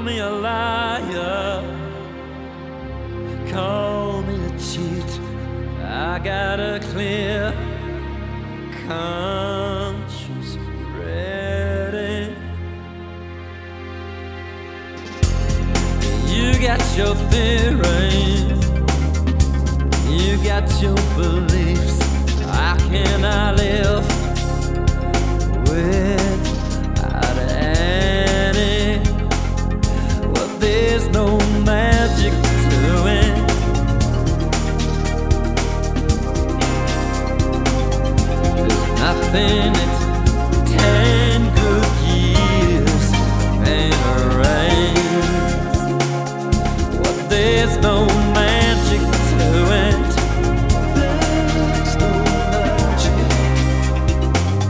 me a liar, call me a cheat. I got a clear conscience ready. You got your theories, you got your beliefs. How can I live without any? Well, there's no magic to it. There's nothing it takes.